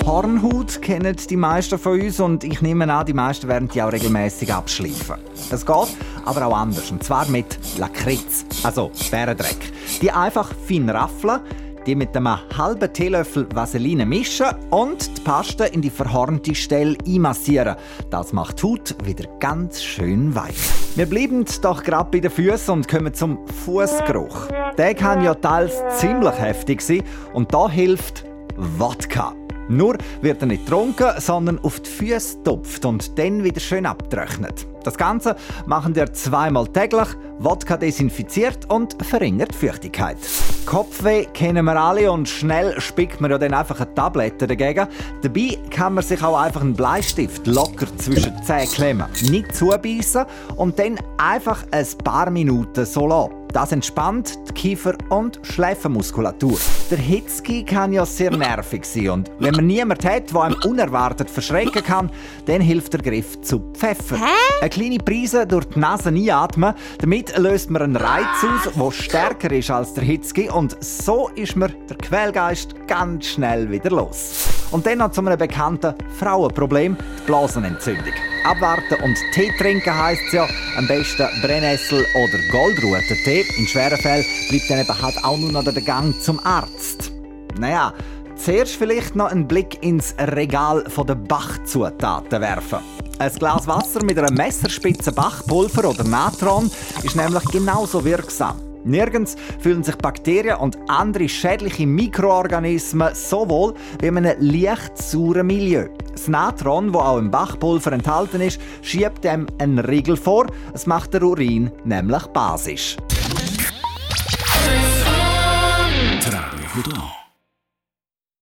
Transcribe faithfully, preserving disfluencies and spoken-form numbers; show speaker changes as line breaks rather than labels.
Hornhaut kennen die meisten von uns und ich nehme an, die meisten werden die auch regelmäßig abschleifen. Es geht aber auch anders, und zwar mit Lakritz, also Bärendreck. Die einfach fein raffeln, die mit einem halben Teelöffel Vaseline mischen und die Paste in die verhornte Stelle einmassieren. Das macht die Haut wieder ganz schön weich. Wir bleiben doch gerade bei den Füßen und kommen zum Fußgeruch. Der kann ja teils ziemlich heftig sein und da hilft Wodka. Nur wird er nicht getrunken, sondern auf die Füße getupft und dann wieder schön abgetrocknet. Das Ganze machen wir zweimal täglich, Wodka desinfiziert und verringert die Feuchtigkeit. Kopfweh kennen wir alle und schnell spickt man ja dann einfach eine Tablette dagegen. Dabei kann man sich auch einfach einen Bleistift locker zwischen die Zähne klemmen. Nicht zubeissen und dann einfach ein paar Minuten so lassen. Das entspannt die Kiefer- und Schläfenmuskulatur. Der Hitzki kann ja sehr nervig sein und wenn man niemanden hat, der einem unerwartet verschrecken kann, dann hilft der Griff zu Pfeffer.
Hä?
Eine kleine Prise durch die Nase einatmen, damit löst man einen Reiz aus, der stärker ist als der Hitzki und so ist man der Quälgeist ganz schnell wieder los. Und dann noch zu einem bekannten Frauenproblem, die Blasenentzündung. Abwarten und Tee trinken heisst es ja, am besten Brennnessel- oder Goldrutentee. In schweren Fällen bleibt dann eben halt auch nur noch der Gang zum Arzt. Naja, zuerst vielleicht noch einen Blick ins Regal der Bachzutaten werfen. Ein Glas Wasser mit einer Messerspitze Bachpulver oder Natron ist nämlich genauso wirksam. Nirgends fühlen sich Bakterien und andere schädliche Mikroorganismen so wohl wie in einem leicht sauren Milieu. Das Natron, das auch im Bachpulver enthalten ist, schiebt dem einen Riegel vor. Es macht den Urin nämlich basisch.
Radio Fluton.